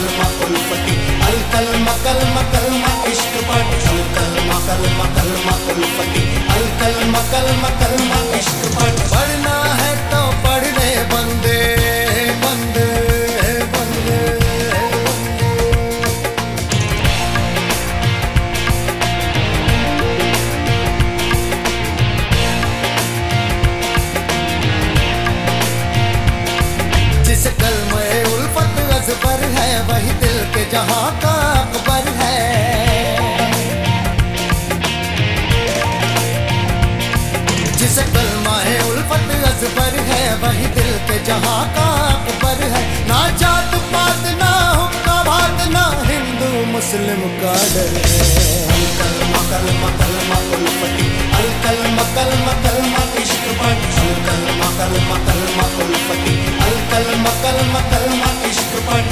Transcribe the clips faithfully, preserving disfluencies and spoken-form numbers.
कलमा उल्फती, अल कलमा कलमा कलमा इश्क पढ़, अल कलमा कलमा कलमा उल्फती, अल कलमा कलमा कलमा इश्क पढ़। पढ़ना है तो पढ़ ले बंदे बंदे बंदे। जिस कलमे उल्फत अज़बर है वही दिल के जहां का अकबर है। जिस कलमा है उल्फत अज़बर है वही दिल के जहां का अकबर है। ना जात पात ना हुक्का भात ना हिंदू मुस्लिम का डर है। अल कलमा कलमा कलमा उल्फती, अल कलमा कलमा कलमा इश्क पढ़, अल कलमा कलमा कलमा उल्फती, अल कलमा कलमा कलमा इश्क पढ़।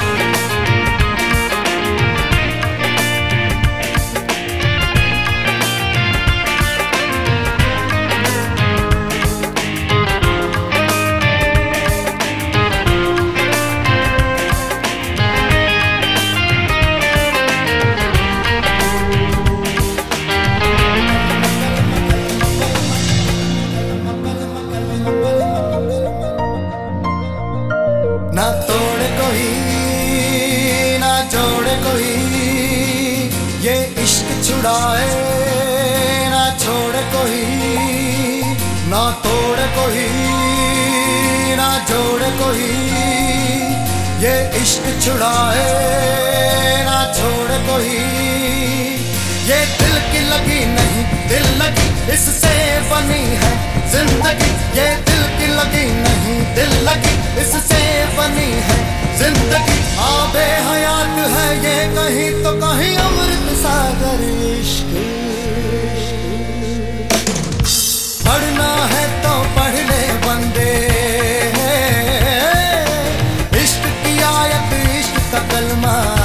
ना तोड़े कोई ना जोड़े कोई ये इश्क छुड़ाए, ना छोड़े कोई ना तोड़े कोई ना जोड़े कोई ये इश्क छुड़ाए, ना छोड़े कोई। ये दिल की लगी नहीं दिल लगी इससे बनी है जिंदगी, ये दिल की लगी नहीं दिल लगी इससे बनी है जिंदगी। आबे हयात है ये कहीं तो कहीं अमृत सागर इश्क। पढ़ना है तो पढ़ ले बंदे, इश्क की आयत इश्क का कलमा।